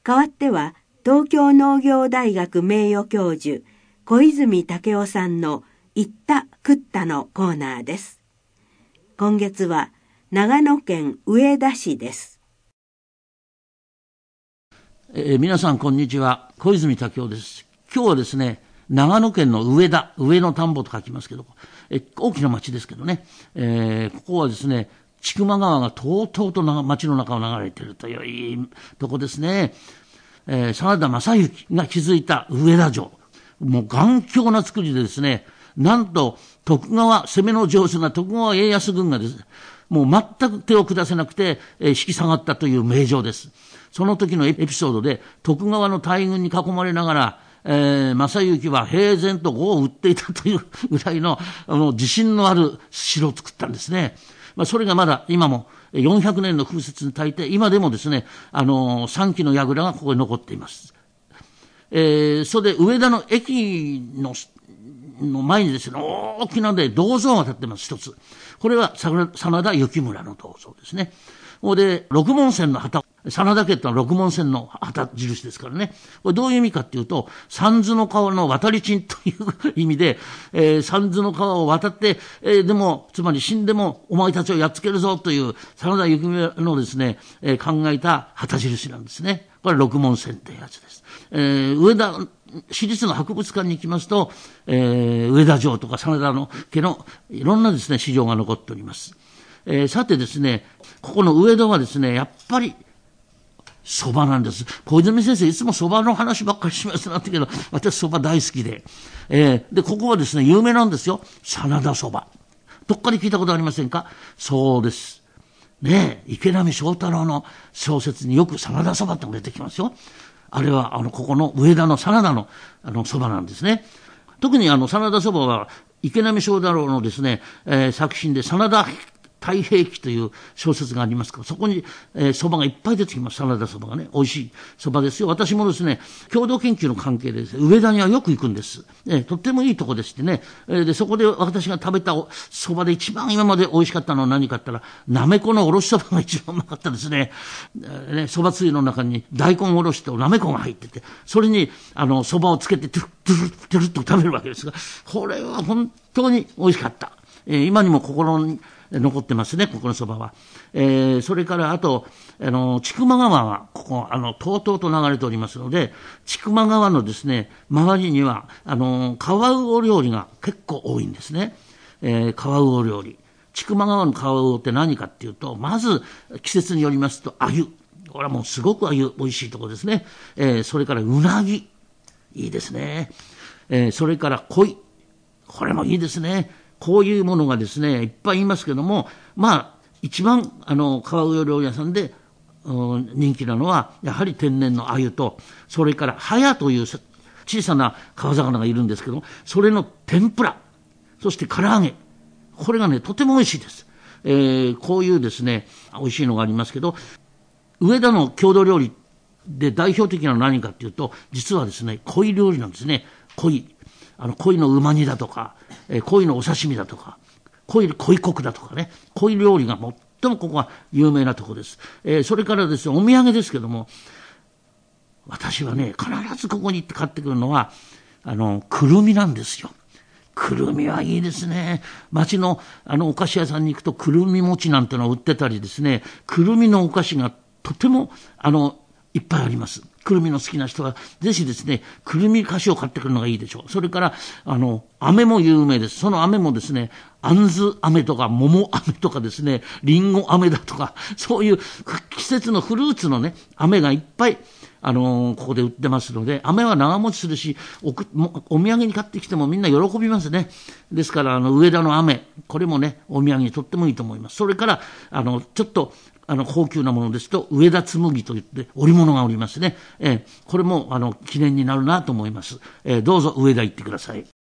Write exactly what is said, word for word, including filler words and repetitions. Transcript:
代わっては東京農業大学名誉教授小泉武夫さんの言った食ったのコーナーです。今月は長野県上田市です。 えー、皆さんこんにちは、小泉武夫です。今日はですね、長野県の上田、上の田んぼと書きますけど、え大きな町ですけどね、えー、ここはですね、千曲川がとうとうと町の中を流れているといういいとこですね。えー、真田昌幸が築いた上田城、もう頑強な作りでですね、なんと徳川、攻めの上手な徳川家康軍がですね、もう全く手を下せなくて、えー、引き下がったという名城です。その時のエピソードで、徳川の大軍に囲まれながら、えー、正行は平然と碁を打っていたというぐらいの、あの自信のある城を作ったんですね。まあ、それがまだ今もよんひゃくねんの風雪に耐えて、今でもですね、あのー、さん基の櫓がここに残っています。えー、それで上田の駅のの前にですね、大きなで銅像が建ってます、一つ。これは真田幸村の銅像ですね。これで六文銭の旗、真田家ってのは六文銭の旗印ですからね。これどういう意味かっていうと、三途の川の渡り賃という意味で、えー、三途の川を渡って、えー、でも、つまり死んでもお前たちをやっつけるぞという真田幸村のですね、えー、考えた旗印なんですね。これ六文銭ってやつです。えー、上田、市立の博物館に行きますと、えー、上田城とか真田の家のいろんなですね、資料が残っております。えー、さてですね、ここの上田はですね、やっぱり蕎麦なんです。小泉先生、いつも蕎麦の話ばっかりしますなんてけど、私蕎麦大好きで。えー、で、ここはですね、有名なんですよ。真田蕎麦。どっかで聞いたことありませんか？そうです。ねえ、池波正太郎の小説によく真田蕎麦ってのが出てきますよ。あれは、あの、ここの上田の真田の、あの、蕎麦なんですね。特にあの、真田蕎麦は、池波正太郎のですね、えー、作品で真田太平記という小説がありますから、そこに、えー、蕎麦がいっぱい出てきます。真田蕎麦がね、美味しい蕎麦ですよ。私もですね、共同研究の関係でですね、上田にはよく行くんです。えー、とってもいいとこでしてね、えー、で、そこで私が食べた蕎麦で一番今まで美味しかったのは何かって言ったら、なめこのおろし蕎麦が一番うまかったですね。えー、ね、蕎麦つゆの中に大根おろしとなめこが入ってて、それに、あの、蕎麦をつけて、トゥルットゥルットゥルッと食べるわけですが、これは本当に美味しかった。えー、今にも心に、残ってますね、ここのそばは。えー、それからあと、あの、千曲川が、ここ、あの、とうとうと流れておりますので、千曲川のですね、周りには、あの、カワウオ料理が結構多いんですね。えー、カワウオ料理。千曲川のカワウオって何かっていうと、まず、季節によりますと、鮎。これはもうすごく鮎、美味しいところですね。えー、それからうなぎ。いいですね。えー、それから鯉。これもいいですね。こういうものがですね、いっぱいいますけども、まあ、一番、あの、カワウオ料理屋さんで、うん、人気なのは、やはり天然の鮎と、それから、ハヤという小さな川魚がいるんですけども、それの天ぷら、そして唐揚げ。これがね、とても美味しいです。えー、こういうですね、美味しいのがありますけど、上田の郷土料理で代表的なのは何かっていうと、実はですね、鯉料理なんですね。鯉。あの、鯉のうま煮だとか、えー、鯉のお刺身だとか、鯉、鯉国だとかね、鯉料理が最もここは有名なところです。えー、それからですね、お土産ですけども、私はね、必ずここに行って買ってくるのは、あの、くるみなんですよ。くるみはいいですね。町の、あの、お菓子屋さんに行くと、くるみ餅なんてのを売ってたりですね、くるみのお菓子がとても、あの、いっぱいあります。くるみの好きな人は、ぜひですね、くるみ菓子を買ってくるのがいいでしょう。それから、あの、飴も有名です。その飴もですね、あんず飴とか、桃飴とかですね、りんご飴だとか、そういう季節のフルーツのね、飴がいっぱい、あのー、ここで売ってますので、飴は長持ちするし、おく、お土産に買ってきてもみんな喜びますね。ですから、あの、上田の飴、これもね、お土産にとってもいいと思います。それから、あの、ちょっと、あの、高級なものですと、上田紬といって織物がおりますね。えー、これも、あの、記念になるなと思います。えー、どうぞ上田行ってください。